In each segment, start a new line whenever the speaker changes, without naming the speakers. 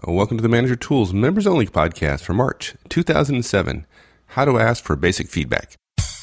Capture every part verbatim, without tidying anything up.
Welcome to the Manager Tools Members Only podcast for March two thousand seven. How to ask for basic feedback.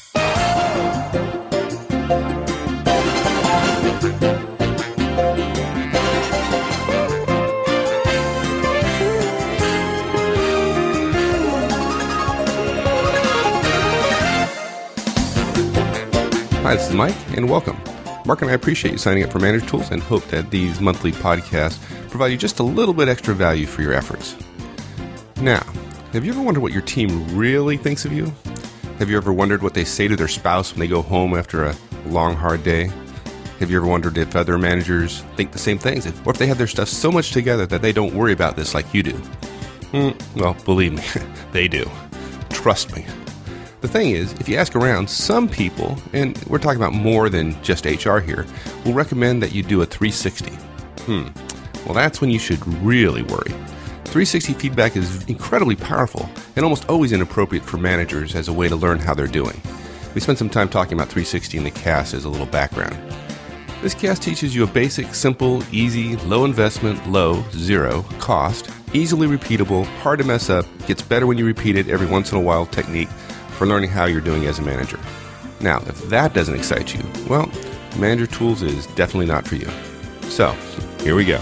Hi, this is Mike, and welcome. Mark and I appreciate you signing up for Manager Tools and hope that these monthly podcasts provide you just a little bit extra value for your efforts. Now, have you ever wondered what your team really thinks of you? Have you ever wondered what they say to their spouse when they go home after a long, hard day? Have you ever wondered if other managers think the same things, if, or if they have their stuff so much together that they don't worry about this like you do? Mm, well, believe me, they do. Trust me. The thing is, if you ask around, some people, and we're talking about more than just H R here, will recommend that you do a three sixty. Hmm. Well, that's when you should really worry. three sixty feedback is incredibly powerful and almost always inappropriate for managers as a way to learn how they're doing. We spent some time talking about three sixty in the cast as a little background. This cast teaches you a basic, simple, easy, low investment, low, zero cost, easily repeatable, hard to mess up, gets better when you repeat it every once in a while technique for learning how you're doing as a manager. Now, if that doesn't excite you, well, Manager Tools is definitely not for you. So, here we go.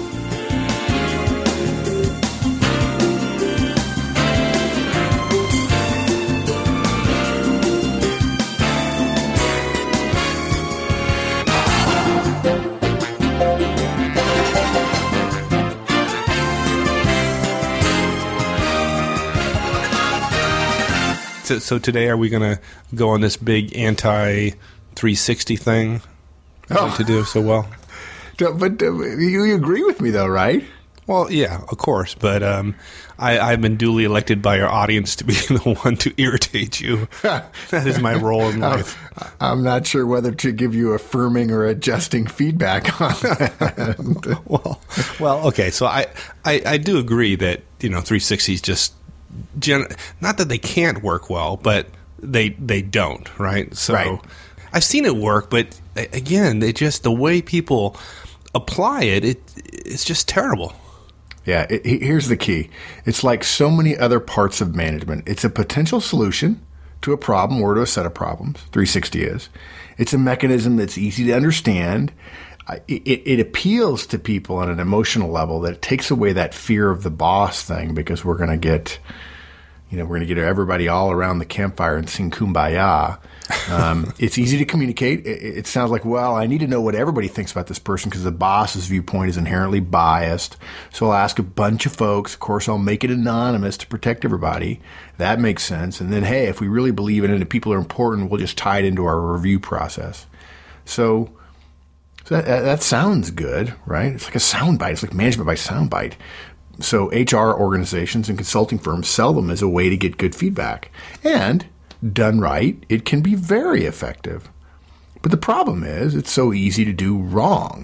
So, so today, are we going to go on this big anti three sixty thing oh. to do so well?
But uh, you, you agree with me, though, right?
Well, yeah, of course. But um, I, I've been duly elected by our audience to be the one to irritate you. That is my role in life.
I'm not sure whether to give you affirming or adjusting feedback on that.
well, well, okay. So I, I, I do agree that, you know, three sixty is just Gen- not that they can't work well, but they they don't, right? So
right.
I've seen it work, but again, they just the way people apply it, it it's just terrible.
Yeah, it, here's the key. It's like so many other parts of management. It's a potential solution to a problem or to a set of problems. three sixty is. It's a mechanism that's easy to understand. It, it, it appeals to people on an emotional level that it takes away that fear of the boss thing because we're going to get, you know, we're going to get everybody all around the campfire and sing Kumbaya. Um, it's easy to communicate. It, it sounds like, well, I need to know what everybody thinks about this person because the boss's viewpoint is inherently biased. So I'll ask a bunch of folks. Of course, I'll make it anonymous to protect everybody. That makes sense. And then, hey, if we really believe in it and people are important, we'll just tie it into our review process. So... So that, that sounds good, right? It's like a soundbite. It's like management by soundbite. So H R organizations and consulting firms sell them as a way to get good feedback. And done right, it can be very effective. But the problem is it's so easy to do wrong.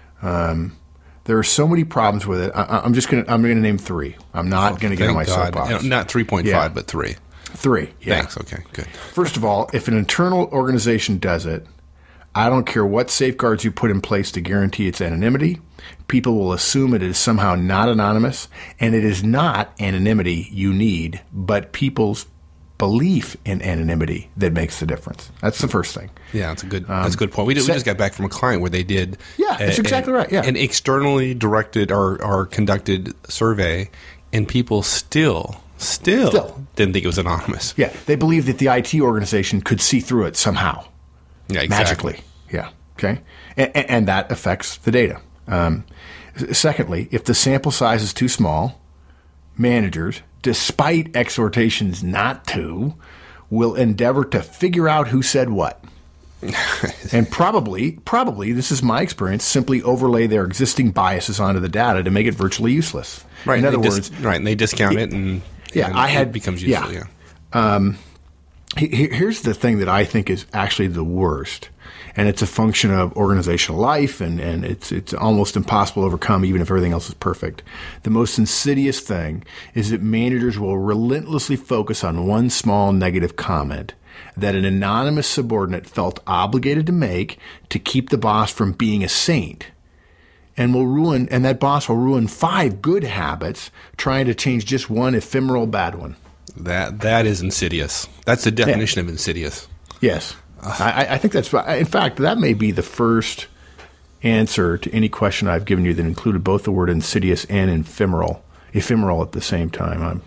Um, there are so many problems with it. I, I'm just going to I'm going to name three. I'm not oh, going to get on my soapbox.
You know, not three point five, yeah. but three.
Three, yeah.
Thanks, okay, good.
First of all, if an internal organization does it, I don't care what safeguards you put in place to guarantee its anonymity. People will assume it is somehow not anonymous, and it is not anonymity you need, but people's belief in anonymity that makes the difference. That's the first thing.
Yeah, that's a good. Um, that's a good point. We, did, we just got back from a client where they did.
Yeah, that's a, exactly
a,
right. Yeah,
an externally directed or, or conducted survey, and people still. Still, still didn't think it was anonymous.
Yeah, they believed that the I T organization could see through it somehow.
Yeah, exactly.
Magically. Yeah. Okay. And, and that affects the data. Um, secondly, if the sample size is too small, managers, despite exhortations not to, will endeavor to figure out who said what. And probably, probably, this is my experience, simply overlay their existing biases onto the data to make it virtually useless.
Right.
In other
dis-
words,
right, and they discount it, and
yeah,
and
I had
it becomes useful. Yeah.
yeah. Um, here's the thing that I think is actually the worst. And it's a function of organizational life, and, and it's it's almost impossible to overcome even if everything else is perfect. The most insidious thing is that managers will relentlessly focus on one small negative comment that an anonymous subordinate felt obligated to make to keep the boss from being a saint. and will ruin, and that boss will ruin five good habits trying to change just one ephemeral bad one.
That that is insidious. That's the definition yeah. of insidious.
Yes, I, I think that's. In fact, that may be the first answer to any question I've given you that included both the word insidious and ephemeral, ephemeral at the same time. I'm,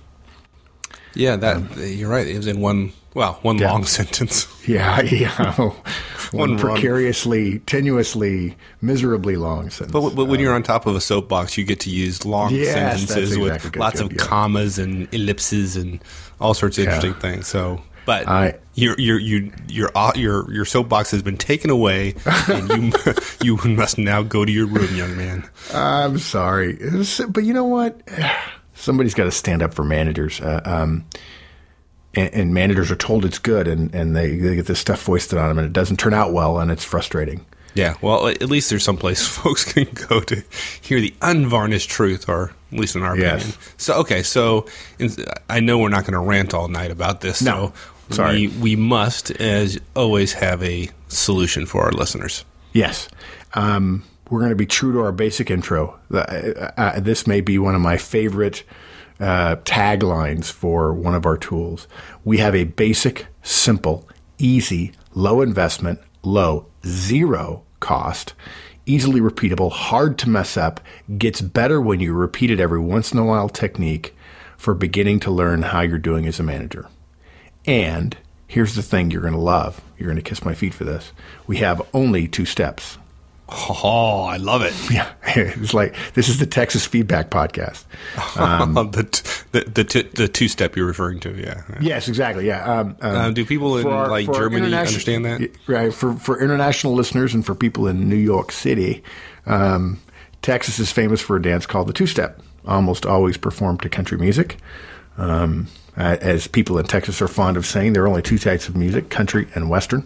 yeah, that um, you're right. It was in one. Well, one yeah. long sentence.
Yeah, yeah. One, one precariously, run. tenuously, miserably long sentence.
But, but when um, you're on top of a soapbox, you get to use long
yes,
sentences
exactly
with lots
job,
of
yeah.
commas and ellipses and all sorts of interesting yeah. things. So, but
I,
your your your your your your soapbox has been taken away, and you you must now go to your room, young man.
I'm sorry, but you know what? Somebody's got to stand up for managers. Uh, um, And, and managers are told it's good, and, and they, they get this stuff foisted on them, and it doesn't turn out well, and it's frustrating.
Yeah, well, at least there's some place folks can go to hear the unvarnished truth, or at least in our
yes.
opinion. So, okay, so in, I know we're not going to rant all night about this.
No,
so
sorry.
We, we must, as always, have a solution for our listeners.
Yes. Um, we're going to be true to our basic intro. Uh, uh, this may be one of my favorite Uh, taglines for one of our tools. We have a basic, simple, easy, low investment, low, zero cost, easily repeatable, hard to mess up, gets better when you repeat it every once in a while technique for beginning to learn how you're doing as a manager. And here's the thing you're going to love. You're going to kiss my feet for this. We have only two steps.
Oh, I love it.
Yeah. It's like, this is the Texas Feedback Podcast. Um,
the, t- the, the, t- the two-step you're referring to, yeah. yeah.
Yes, exactly, yeah. Um, um,
uh, do people in
our,
like Germany understand that?
Right. For, for international listeners and for people in New York City, um, Texas is famous for a dance called the two-step, almost always performed to country music. Um, as people in Texas are fond of saying, there are only two types of music, country and Western.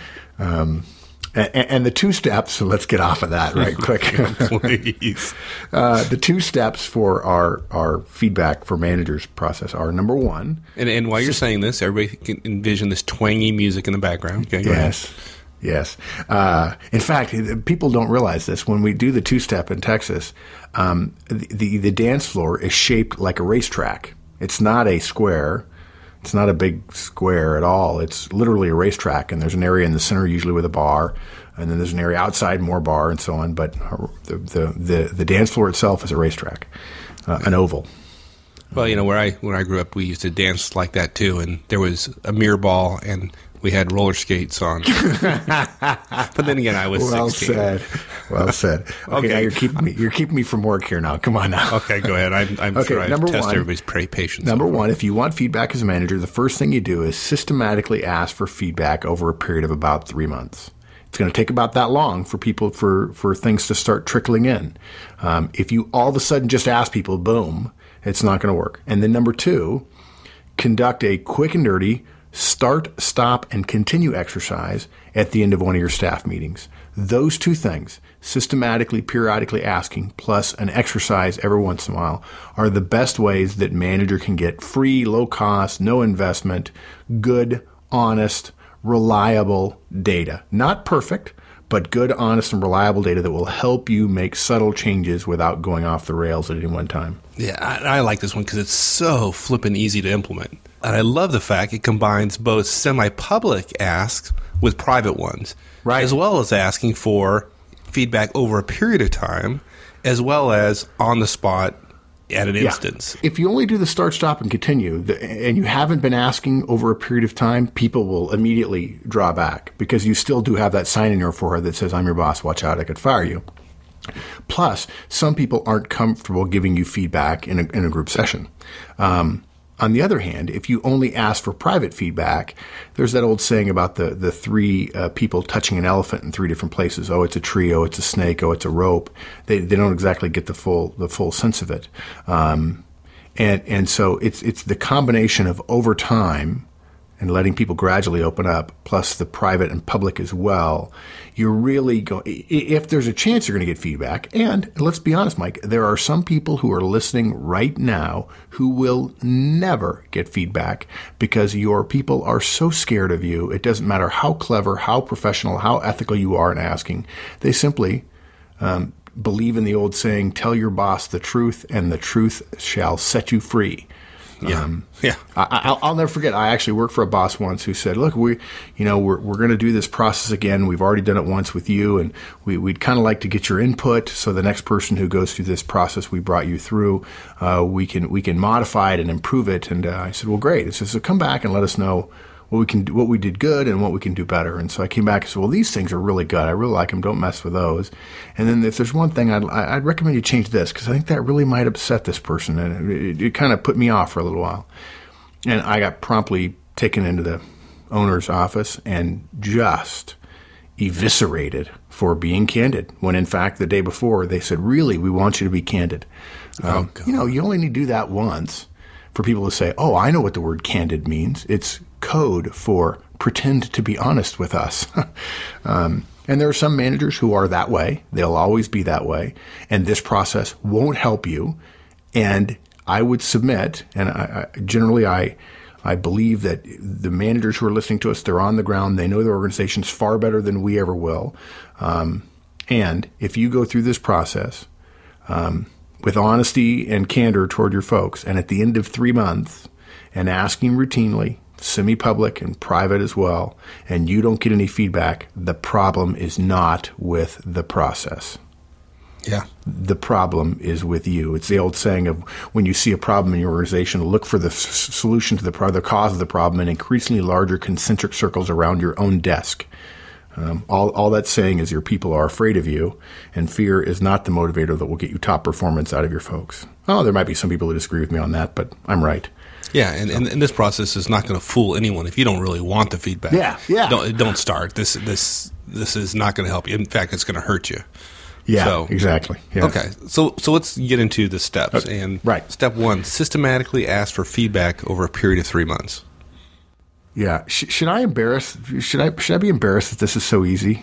Um And, and the two steps, so let's get off of that right quick.
Please.
Uh, the two steps for our, our feedback for managers process are, number one.
And, and while you're saying this, everybody can envision this twangy music in the background. Okay, go
yes.
ahead.
Yes. Uh, in fact, people don't realize this. When we do the two-step in Texas, um, the, the, the dance floor is shaped like a racetrack. It's not a square. It's not a big square at all. It's literally a racetrack, and there's an area in the center usually with a bar, and then there's an area outside, more bar, and so on. But the the the, the dance floor itself is a racetrack, uh, an oval.
Well, you know, where I when I grew up, we used to dance like that too, and there was a mirror ball, and we had roller skates on. But then again, I was
well
sixteen.
said. Well said. Okay,
okay.
Now you're keeping me. You're keeping me from work here now. Come on now.
Okay, go ahead. I'm, I'm
okay,
sure I
number
test
one,
everybody's patience.
Number one, if you want feedback as a manager, the first thing you do is systematically ask for feedback over a period of about three months. It's going to take about that long for people for for things to start trickling in. Um, if you all of a sudden just ask people, boom, it's not going to work. And then number two, conduct a quick and dirty start, stop, and continue exercise at the end of one of your staff meetings. Those two things, systematically, periodically asking, plus an exercise every once in a while, are the best ways that manager can get free, low cost, no investment, good, honest, reliable data. Not perfect, but good, honest, and reliable data that will help you make subtle changes without going off the rails at any one time.
Yeah, I, I like this one because it's so flippin' easy to implement. And I love the fact it combines both semi-public asks with private ones,
right,
as well as asking for feedback over a period of time, as well as on the spot at an
yeah.
instance.
If you only do the start, stop, and continue, the, and you haven't been asking over a period of time, people will immediately draw back because you still do have that sign in your forehead that says, I'm your boss, watch out, I could fire you. Plus, some people aren't comfortable giving you feedback in a, in a group session. Um, On the other hand, if you only ask for private feedback, there's that old saying about the, the three uh, people touching an elephant in three different places. Oh, it's a tree. Oh, it's a snake. Oh, it's a rope. They they don't exactly get the full the full sense of it. Um, and and so it's it's the combination of over time and letting people gradually open up, plus the private and public as well. You're really going, if there's a chance you're going to get feedback, and let's be honest, Mike, there are some people who are listening right now who will never get feedback because your people are so scared of you. It doesn't matter how clever, how professional, how ethical you are in asking. They simply um, believe in the old saying, tell your boss the truth and the truth shall set you free.
Yeah,
um,
yeah.
I, I'll, I'll never forget. I actually worked for a boss once who said, "Look, we, you know, we're we're going to do this process again. We've already done it once with you, and we, we'd kind of like to get your input. So the next person who goes through this process we brought you through, uh, we can we can modify it and improve it." And uh, I said, "Well, great." It says, "So come back and let us know what we can do, what we did good, and what we can do better." And so I came back and said, "Well, these things are really good. I really like them. Don't mess with those. And then if there's one thing, I'd, I'd recommend you change this because I think that really might upset this person." And it, it, it kind of put me off for a little while. And I got promptly taken into the owner's office and just eviscerated for being candid. When in fact, the day before, they said, "Really, we want you to be candid." Um,
oh,
you know, you only need to do that once for people to say, "Oh, I know what the word candid means. It's code for pretend to be honest with us." um, and there are some managers who are that way. They'll always be that way. And this process won't help you. And I would submit, and I, I, generally I I believe that the managers who are listening to us, they're on the ground. They know their organizations far better than we ever will. Um, and if you go through this process um, with honesty and candor toward your folks, and at the end of three months, and asking routinely, semi-public and private as well, and you don't get any feedback, the problem is not with the process.
Yeah.
The problem is with you. It's the old saying of when you see a problem in your organization, look for the s- solution to the problem, the cause of the problem, in increasingly larger concentric circles around your own desk. Um, all, all that's saying is your people are afraid of you, and fear is not the motivator that will get you top performance out of your folks. Oh, there might be some people who disagree with me on that, but I'm right.
Yeah, and, and, and this process is not going to fool anyone if you don't really want the feedback.
Yeah, yeah.
Don't, don't start. This this this is not going to help you. In fact, it's going to hurt you.
Yeah,
so,
exactly. Yeah.
Okay, so so let's get into the steps.
Okay.
And
right.
Step one, systematically ask for feedback over a period of three months.
Yeah. Sh- should I embarrass? Should I should I be embarrassed that this is so easy?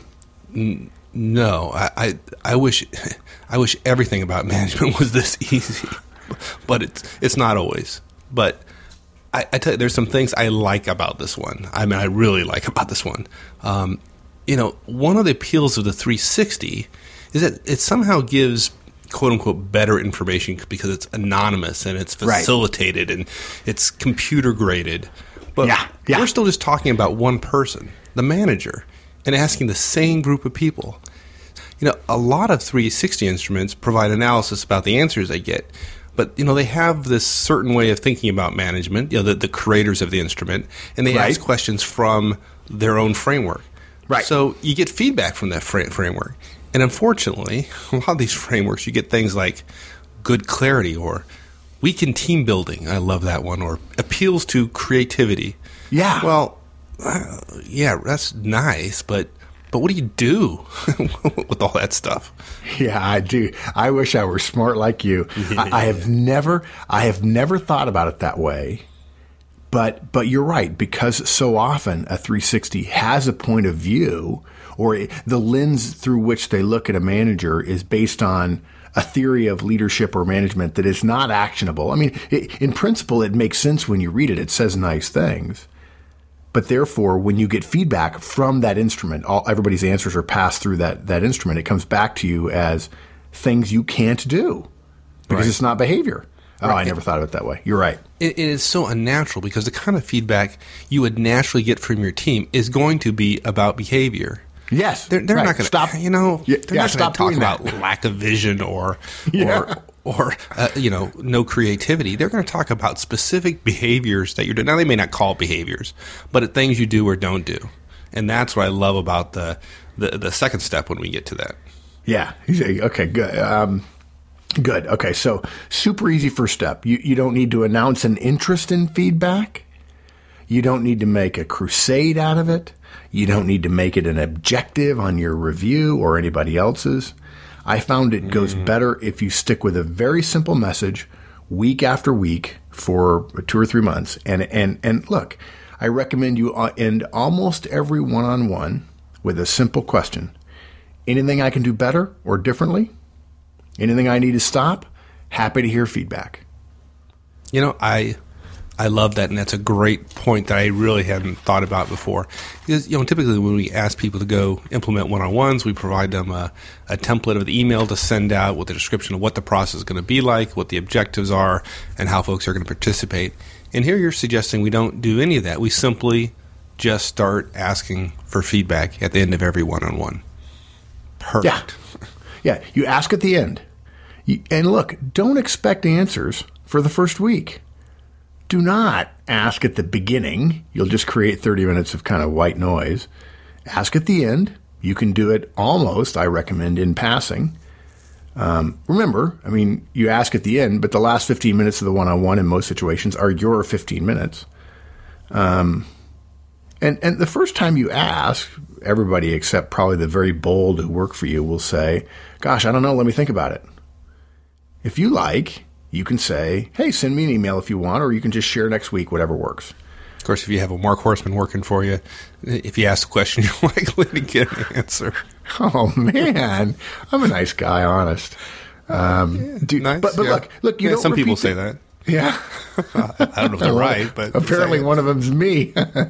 No, I, I I wish I wish everything about management was this easy, but it's it's not always. But I, I tell you, there's some things I like about this one. I mean, I really like about this one. Um, you know, one of the appeals of the three sixty is that it somehow gives quote unquote better information because it's anonymous and it's facilitated right. and it's computer graded. But
yeah, yeah.
we're still just talking about one person, the manager, and asking the same group of people. You know, a lot of three sixty instruments provide analysis about the answers they get. But, you know, they have this certain way of thinking about management, you know, the, the creators of the instrument, and they right. ask questions from their own framework.
Right.
So you get feedback from that fra- framework. And unfortunately, a lot of these frameworks, you get things like good clarity or weekend team building. I love that one. Or appeals to creativity.
Yeah.
Well, uh, yeah, that's nice, but but what do you do with all that stuff?
Yeah, I do. I wish I were smart like you. I, I have never, I have never thought about it that way. But but you're right, because so often a three sixty has a point of view, or the lens through which they look at a manager is based on a theory of leadership or management that is not actionable. I mean, it, in principle, it makes sense when you read it. It says nice things. But therefore, when you get feedback from that instrument, all everybody's answers are passed through that, that instrument. It comes back to you as things you can't do because right. it's not behavior. Oh, right. I never thought of it that way. You're right.
It, it is so unnatural because the kind of feedback you would naturally get from your team is going to be about behavior.
Yes,
they're, they're
right.
not going to
stop.
You know,
yeah,
they're
yeah,
not going to talk about
that.
lack of vision or
yeah.
or or uh, you know, no creativity. They're going to talk about specific behaviors that you're doing. Now, they may not call behaviors, but at things you do or don't do, and that's what I love about the the, the second step when we get to that.
Yeah. Okay. Good. Um, Good. Okay. So super easy first step. You you don't need to announce an interest in feedback. You don't need to make a crusade out of it. You don't need to make it an objective on your review or anybody else's. I found it goes mm-hmm. better if you stick with a very simple message week after week for two or three months. And and and look, I recommend you end almost every one-on-one with a simple question. Anything I can do better or differently? Anything I need to stop? Happy to hear feedback.
You know, I I love that, and that's a great point that I really hadn't thought about before. Because, you know, typically when we ask people to go implement one-on-ones, we provide them a, a template of the email to send out with a description of what the process is going to be like, what the objectives are, and how folks are going to participate. And here you're suggesting we don't do any of that. We simply just start asking for feedback at the end of every one-on-one. Perfect.
Yeah, yeah. You ask at the end. You, and look, don't expect answers for the first week. Do not ask at the beginning. You'll just create thirty minutes of kind of white noise. Ask at the end. You can do it almost, I recommend, in passing. Um, remember, I mean, you ask at the end, but the last fifteen minutes of the one-on-one in most situations are your fifteen minutes. Um, and, and the first time you ask, everybody except probably the very bold who work for you will say, gosh, I don't know, let me think about it. If you like, you can say, hey, send me an email if you want, or you can just share next week, whatever works.
Of course, if you have a Mark Horstman working for you, if you ask a question, you're likely to get an answer.
Oh, man. I'm a nice guy, honest. Um,
yeah,
do,
nice,
but but
yeah.
look, look. You
yeah,
don't
some people
the,
say that.
Yeah.
I don't know if they're right, but
apparently one of them's me.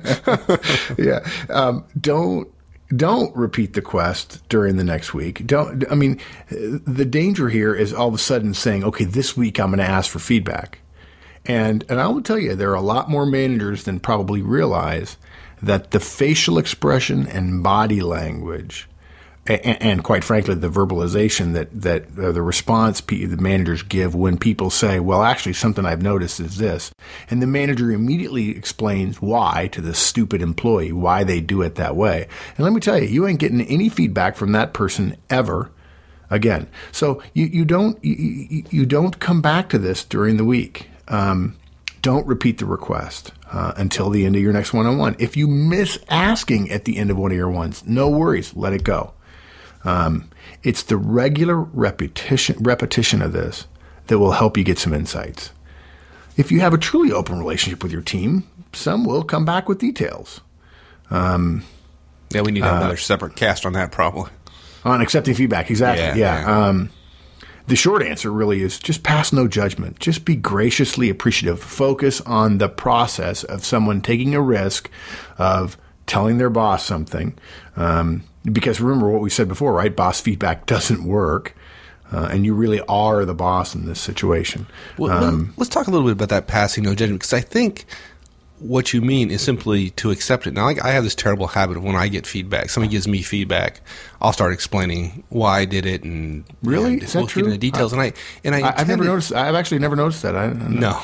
yeah. Um, don't don't repeat the quest during the next week. Don't. I mean, the danger here is all of a sudden saying, okay, this week I'm going to ask for feedback. And and I will tell you, there are a lot more managers than probably realize that the facial expression and body language, and, and quite frankly, the verbalization that that uh, the response the managers give when people say, "Well, actually, something I've noticed is this," and the manager immediately explains why to the stupid employee why they do it that way. And let me tell you, you ain't getting any feedback from that person ever again. So you you don't you, you don't come back to this during the week. Um, don't repeat the request uh, until the end of your next one-on-one. If you miss asking at the end of one of your ones, no worries, let it go. Um, it's the regular repetition repetition of this that will help you get some insights. If you have a truly open relationship with your team, some will come back with details. Um,
yeah, we need to have
uh,
another separate cast on that probably.
On accepting feedback, exactly. Yeah.
yeah, yeah.
Um, The short answer really is just pass no judgment. Just be graciously appreciative. Focus on the process of someone taking a risk of telling their boss something. Um, because remember what we said before, right? Boss feedback doesn't work. Uh, and you really are the boss in this situation.
Well,
um,
let's talk a little bit about that passing no judgment, because I think what you mean is simply to accept it. Now, I, I have this terrible habit of when I get feedback, somebody gives me feedback, I'll start explaining why I did it, and
really,
and
is that
we'll
true?
get into details.
I,
and I and I,
I I've never
to,
noticed. I've actually never noticed that. I, I
no,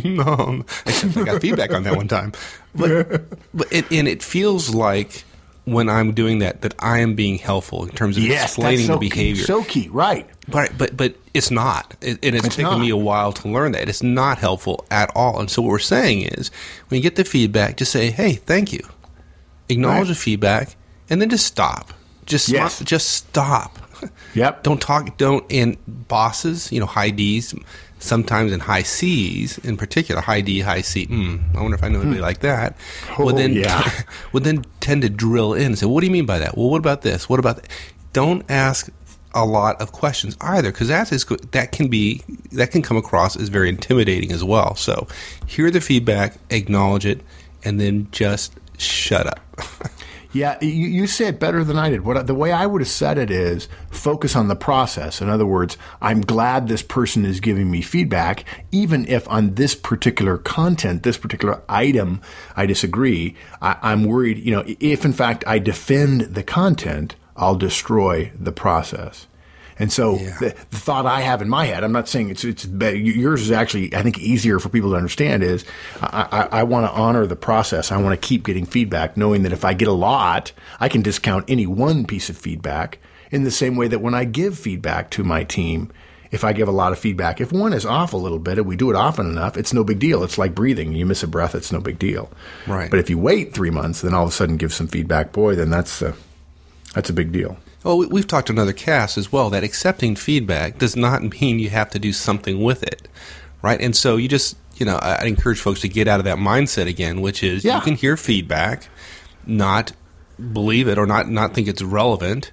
no, except I got feedback on that one time. But but it, and it feels like when I'm doing that, that I am being helpful in terms of
yes,
explaining
that's so
the behavior.
Key, so key, right?
But but but it's not, it, and it's,
it's
taken
not.
me a while to learn that it's not helpful at all. And so what we're saying is, when you get the feedback, just say, "Hey, thank you," acknowledge
right.
the feedback, and then just stop. Just
yes.
not, just stop.
Yep.
Don't talk. Don't and bosses, you know, high D's, sometimes in high C's in particular, high D, high C. Mm, I wonder if I know anybody
hmm.
like that.
Oh,
would then
yeah.
would then tend to drill in and say, "What do you mean by that? Well, what about this? What about that?" Don't ask a lot of questions either, because that is that can be that can come across as very intimidating as well. So, hear the feedback, acknowledge it, and then just shut up.
Yeah, you, you say it better than I did. What the way I would have said it is focus on the process. In other words, I'm glad this person is giving me feedback, even if on this particular content, this particular item, I disagree. I, I'm worried, you know, if in fact I defend the content, I'll destroy the process. And so
yeah.
the, the thought I have in my head, I'm not saying it's it's better. Yours is actually, I think, easier for people to understand. Is I, I, I want to honor the process. I want to keep getting feedback, knowing that if I get a lot, I can discount any one piece of feedback. In the same way that when I give feedback to my team, if I give a lot of feedback, if one is off a little bit, and we do it often enough, it's no big deal. It's like breathing. You miss a breath, it's no big deal.
Right.
But if you wait three months, then all of a sudden give some feedback, boy, then that's a, that's a big deal.
Well, we've talked in other casts as well that accepting feedback does not mean you have to do something with it, right? And so you just, you know, I encourage folks to get out of that mindset again, which is
yeah.
you can hear feedback, not believe it or not, not think it's relevant,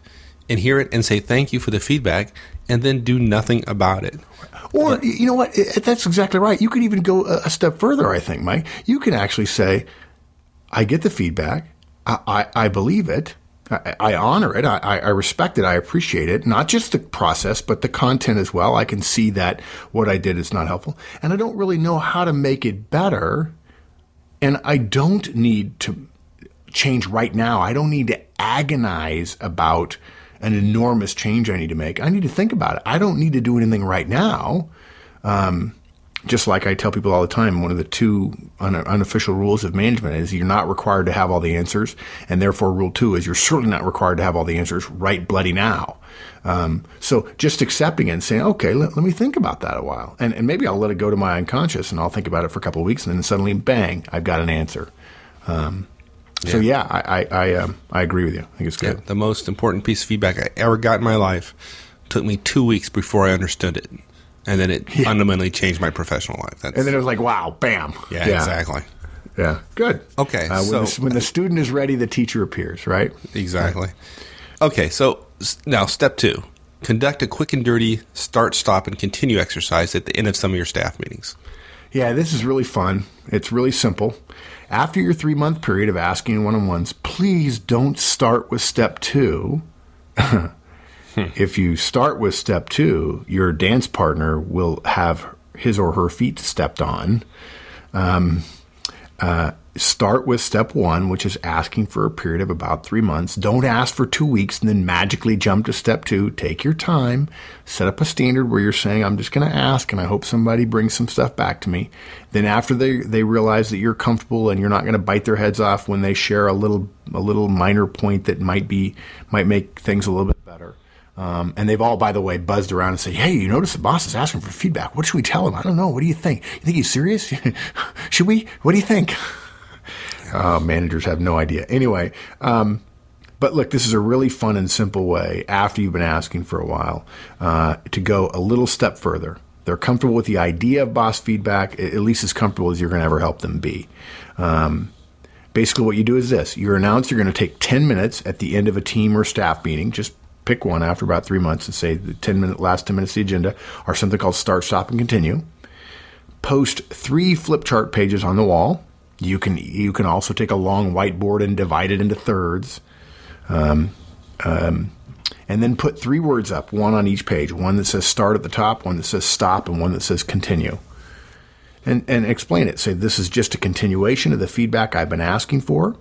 and hear it and say thank you for the feedback and then do nothing about it.
Or, but, you know what? That's exactly right. You could even go a step further, I think, Mike. You can actually say, I get the feedback. I, I, I believe it. I, I honor it. I, I respect it. I appreciate it. Not just the process, but the content as well. I can see that what I did is not helpful. And I don't really know how to make it better. And I don't need to change right now. I don't need to agonize about an enormous change I need to make. I need to think about it. I don't need to do anything right now. Um, just like I tell people all the time, one of the two un- unofficial rules of management is you're not required to have all the answers. And therefore, rule two is you're certainly not required to have all the answers right bloody now. Um, so just accepting it and saying, okay, let, let me think about that a while. And, and maybe I'll let it go to my unconscious and I'll think about it for a couple of weeks. And then suddenly, bang, I've got an answer. Um, So yeah, I I I, um, I agree with you. I think it's good.
Yeah, the most important piece of feedback I ever got in my life took me two weeks before I understood it, and then it yeah. fundamentally changed my professional life. That's,
and then it was like, wow, bam.
Yeah, yeah. exactly.
Yeah, good.
Okay,
uh, when,
so
the, when the student is ready, the teacher appears. Right.
Exactly. Okay, so now step two: conduct a quick and dirty start, stop, and continue exercise at the end of some of your staff meetings.
Yeah, this is really fun. It's really simple. After your three-month period of asking one-on-ones, please don't start with step two. If you start with step two, your dance partner will have his or her feet stepped on. Um, uh, start with step one, which is asking for a period of about three months. Don't ask for two weeks and then magically jump to step two. Take your time. Set up a standard where you're saying, I'm just going to ask, and I hope somebody brings some stuff back to me. Then after they, they realize that you're comfortable and you're not going to bite their heads off when they share a little a little minor point that might be might make things a little bit better. Um, and they've all, by the way, buzzed around and say, hey, you notice the boss is asking for feedback. What should we tell him? I don't know. What do you think? You think he's serious? Should we? What do you think? Uh, managers have no idea. Anyway, um, but look, this is a really fun and simple way, after you've been asking for a while, uh, to go a little step further. They're comfortable with the idea of boss feedback, at least as comfortable as you're going to ever help them be. Um, basically, what you do is this. You announce you're going to take ten minutes at the end of a team or staff meeting. Just pick one after about three months and say the ten minute, last ten minutes of the agenda are something called start, stop, and continue. Post three flip chart pages on the wall. You can you can also take a long whiteboard and divide it into thirds, um, um, and then put three words up, one on each page, one that says start at the top, one that says stop, and one that says continue. And and explain it. Say this is just a continuation of the feedback I've been asking for.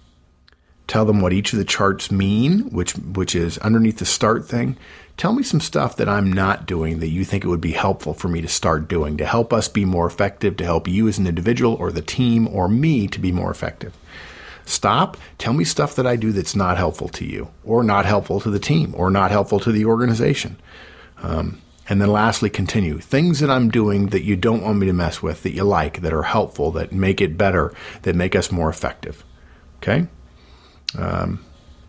Tell them what each of the charts mean, which which is underneath the start thing. Tell me some stuff that I'm not doing that you think it would be helpful for me to start doing to help us be more effective, to help you as an individual or the team or me to be more effective. Stop. Tell me stuff that I do that's not helpful to you or not helpful to the team or not helpful to the organization. Um, and then lastly, continue. Things that I'm doing that you don't want me to mess with, that you like, that are helpful, that make it better, that make us more effective. Okay? Um,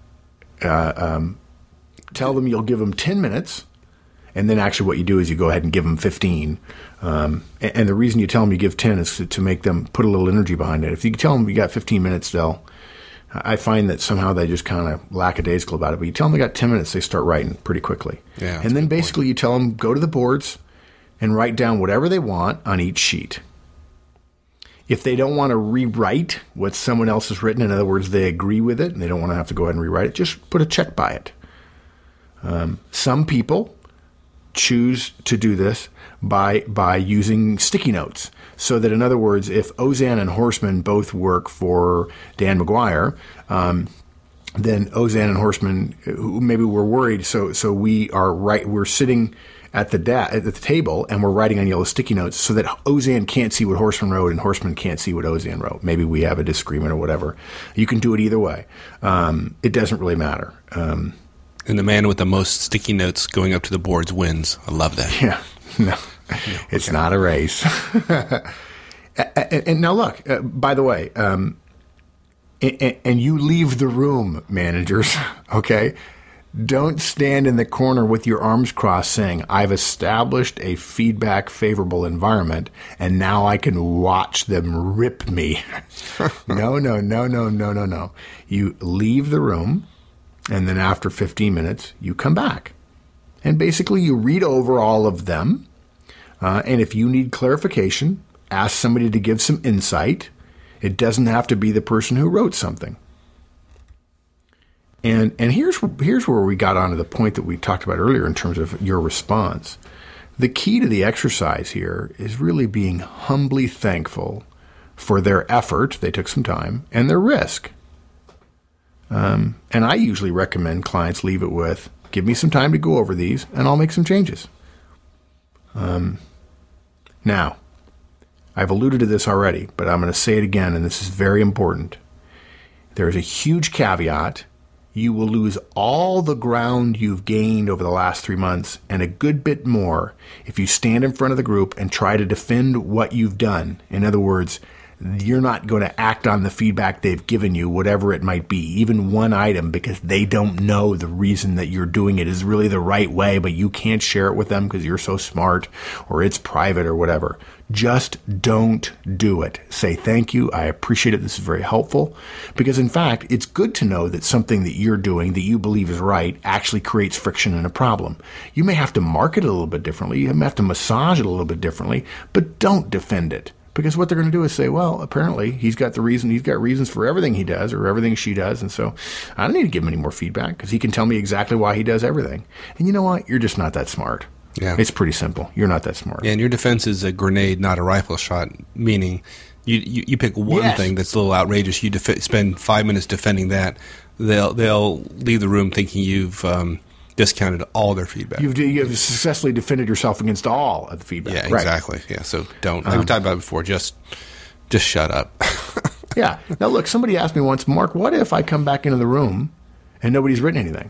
uh, um, tell them you'll give them ten minutes, and then actually what you do is you go ahead and give them fifteen. Um, and, and the reason you tell them you give ten is to, to make them put a little energy behind it. If you tell them you got fifteen minutes, they'll, I find that somehow they just kind of lackadaisical about it. But you tell them they got ten minutes, they start writing pretty quickly.
Yeah,
and then basically point. You tell them go to the boards and write down whatever they want on each sheet. If they don't want to rewrite what someone else has written, in other words, they agree with it and they don't want to have to go ahead and rewrite it, just put a check by it. Um, some people choose to do this by by using sticky notes. So that, in other words, if Ozan and Horstman both work for Dan McGuire, um, then Ozan and Horstman, who maybe we're worried, so so we are right. We're sitting at the da- at the table and we're writing on yellow sticky notes so that Ozan can't see what Horstman wrote and Horstman can't see what Ozan wrote. Maybe we have a disagreement or whatever. You can do it either way. Um, it doesn't really matter. Um,
and the man with the most sticky notes going up to the boards wins. I love that.
Yeah, no, it's okay. Not a race. and, and now look, uh, by the way, um, and, and you leave the room, managers, okay? Don't stand in the corner with your arms crossed saying, I've established a feedback favorable environment and now I can watch them rip me. no, no, no, no, no, no, no. You leave the room And then after fifteen minutes, you come back. And basically, you read over all of them. Uh, and if you need clarification, ask somebody to give some insight. It doesn't have to be the person who wrote something. And and here's here's where we got onto the point that we talked about earlier in terms of your response. The key to the exercise here is really being humbly thankful for their effort, they took some time, and their risk. Um, and I usually recommend clients leave it with, give me some time to go over these, and I'll make some changes. Um, now, I've alluded to this already, but I'm going to say it again, and this is very important. There is a huge caveat. You will lose all the ground you've gained over the last three months and a good bit more if you stand in front of the group and try to defend what you've done. In other words, you're not going to act on the feedback they've given you, whatever it might be, even one item, because they don't know the reason that you're doing it is really the right way, but you can't share it with them because you're so smart or it's private or whatever. Just don't do it. Say thank you. I appreciate it. This is very helpful because, in fact, it's good to know that something that you're doing that you believe is right actually creates friction and a problem. You may have to market it a little bit differently. You may have to massage it a little bit differently, but don't defend it. Because what they're going to do is say, well, apparently he's got the reason, he's got reasons for everything he does or everything she does. And so I don't need to give him any more feedback because he can tell me exactly why he does everything. And you know what? You're just not that smart.
Yeah.
It's pretty simple. You're not that smart.
Yeah, and your defense is a grenade, not a rifle shot, meaning you, you, you pick one
yes.
thing that's a little outrageous. You def- spend five minutes defending that. They'll, they'll leave the room thinking you've um, discounted all their feedback.
You've, you've successfully defended yourself against all of the feedback.
Yeah,
right.
exactly. Yeah, so don't. Like
um,
we talked about it before, just just shut up.
Yeah. Now, look, somebody asked me once, Mark, what if I come back into the room and nobody's written anything?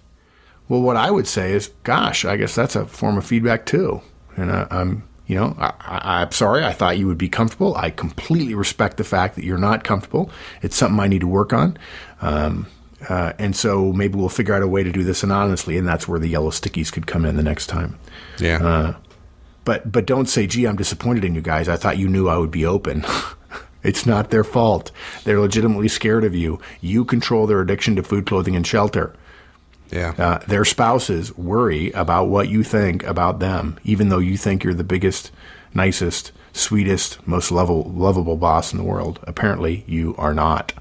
Well, what I would say is, gosh, I guess that's a form of feedback too. And I, I'm, you know, I, I, I'm sorry. I thought you would be comfortable. I completely respect the fact that you're not comfortable. It's something I need to work on. Um, Uh, and so maybe we'll figure out a way to do this anonymously, and that's where the yellow stickies could come in the next time.
Yeah.
Uh, but but don't say, gee, I'm disappointed in you guys. I thought you knew I would be open. It's not their fault. They're legitimately scared of you. You control their addiction to food, clothing, and shelter.
Yeah.
Uh, their spouses worry about what you think about them, even though you think you're the biggest, nicest, sweetest, most lovable, lovable boss in the world. Apparently, you are not.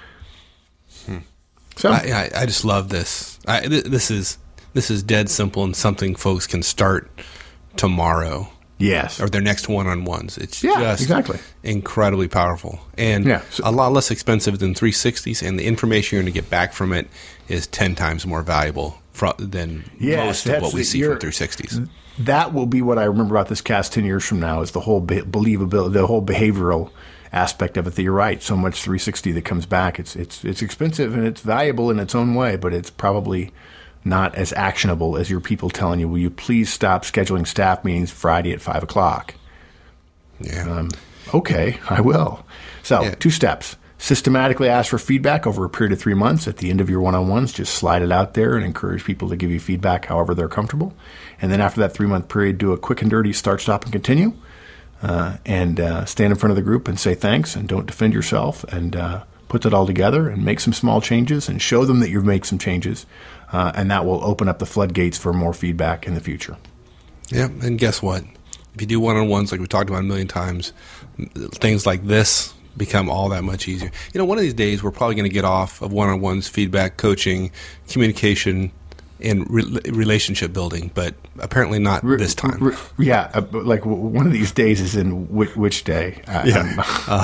So.
I, I, I just love this. I, th- this is this is dead simple and something folks can start tomorrow.
Yes.
Or their next one-on-ones. It's
yeah,
just
exactly.
incredibly powerful. And
yeah, so,
a lot less expensive than three sixties, and the information you're going to get back from it is ten times more valuable fr- than
yes,
most of what we see from three sixties.
That will be what I remember about this cast ten years from now is the whole be- believability, the whole behavioral aspect of it that you're right. So much three sixty that comes back. It's it's it's expensive and it's valuable in its own way, but it's probably not as actionable as your people telling you, will you please stop scheduling staff meetings Friday at five o'clock?
Yeah.
Um, okay, I will. So yeah. Two steps. Systematically ask for feedback over a period of three months. At the end of your one-on-ones, just slide it out there and encourage people to give you feedback however they're comfortable. And then after that three-month period, do a quick and dirty start, stop, and continue. Uh, and uh, stand in front of the group and say thanks and don't defend yourself and uh, put that all together and make some small changes and show them that you've made some changes. Uh, and that will open up the floodgates for more feedback in the future.
Yeah, and guess what? If you do one-on-ones like we talked about a million times, things like this become all that much easier. You know, one of these days we're probably going to get off of one-on-ones, feedback, coaching, communication, and re- relationship building, but apparently not re- this time.
Re- yeah, uh, like w- one of these days is in w- which day? Uh,
yeah.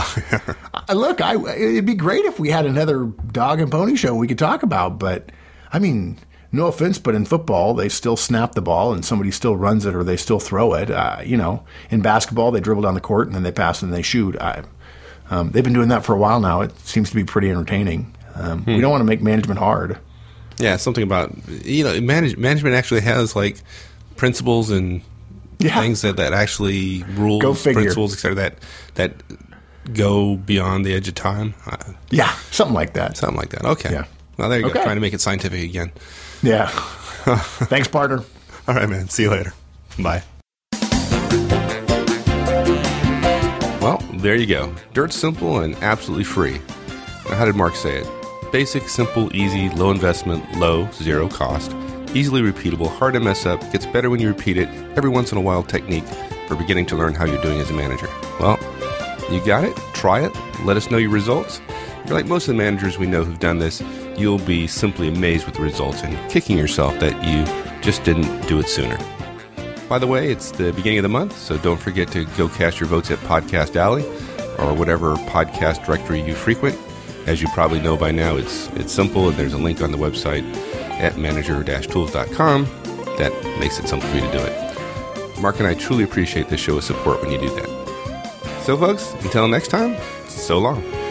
uh, look, I, it'd be great if we had another dog and pony show we could talk about, but I mean, no offense, but in football, they still snap the ball and somebody still runs it or they still throw it. Uh, you know, in basketball, they dribble down the court and then they pass and they shoot. I, um, they've been doing that for a while now. It seems to be pretty entertaining. Um, hmm. We don't want to make management hard.
Yeah, something about, you know, manage, management actually has like principles and yeah. things that, that actually rules,
go figure.
principles, et cetera, that, that go beyond the edge of time.
Yeah, something like that.
Something like that. Okay.
Yeah.
Well, there you
okay.
go. Trying to make it scientific again.
Yeah. Thanks, partner.
All right, man. See you later. Bye. Well, there you go. Dirt simple and absolutely free. Now, how did Mark say it? basic, simple, easy, low investment, low, zero cost, easily repeatable, hard to mess up, gets better when you repeat it, every once in a while technique for beginning to learn how you're doing as a manager. Well, you got it. Try it. Let us know your results. If you're like most of the managers we know who've done this, you'll be simply amazed with the results and kicking yourself that you just didn't do it sooner. By the way, it's the beginning of the month, so don't forget to go cast your votes at Podcast Alley or whatever podcast directory you frequent. As you probably know by now, it's it's simple, and there's a link on the website at manager dash tools dot com that makes it simple for you to do it. Mark and I truly appreciate this show of support when you do that. So folks, until next time, so long.